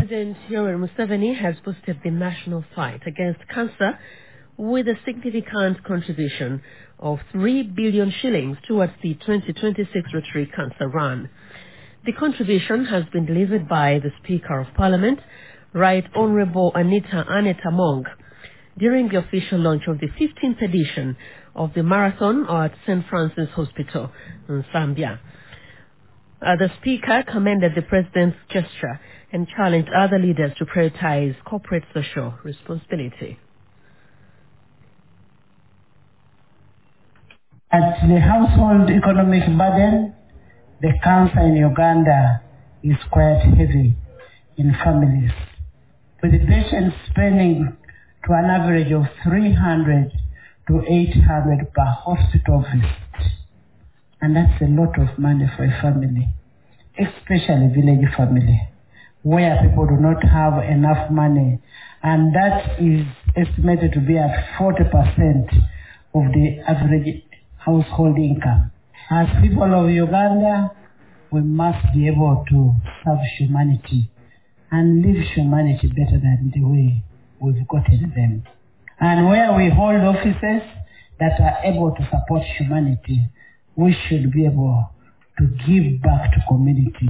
President Yoweri Museveni has boosted the national fight against cancer with a significant contribution of 3 billion shillings towards the 2026 Rotary Cancer Run. The contribution has been delivered by the Speaker of Parliament, Right Honourable Anita Among, during the official launch of the 15th edition of the marathon at St. Francis Hospital in Zambia. The Speaker commended the President's gesture and challenged other leaders to prioritize corporate social responsibility. At the household economic burden, the cancer in Uganda is quite heavy in families, with the patients spending to an average of 300 to 800 per hospital visit. And that's a lot of money for a family, especially village family, where people do not have enough money. And that is estimated to be at 40% of the average household income. As people of Uganda, we must be able to serve humanity and live humanity better than the way we've gotten them. And where we hold offices that are able to support humanity, we should be able to give back to community.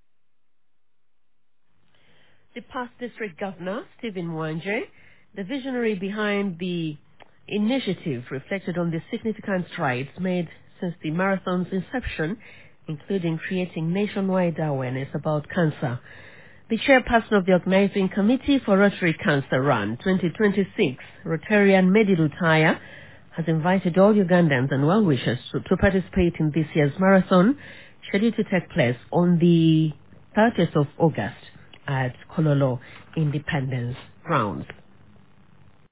The past district governor, Stephen Mwanje, the visionary behind the initiative, reflected on the significant strides made since the marathon's inception, including creating nationwide awareness about cancer. The chairperson of the organizing committee for Rotary Cancer Run 2026, Rotarian Medi Lutaya, has invited all Ugandans and well-wishers to participate in this year's marathon, scheduled to take place on the 30th of August at Kololo Independence Grounds.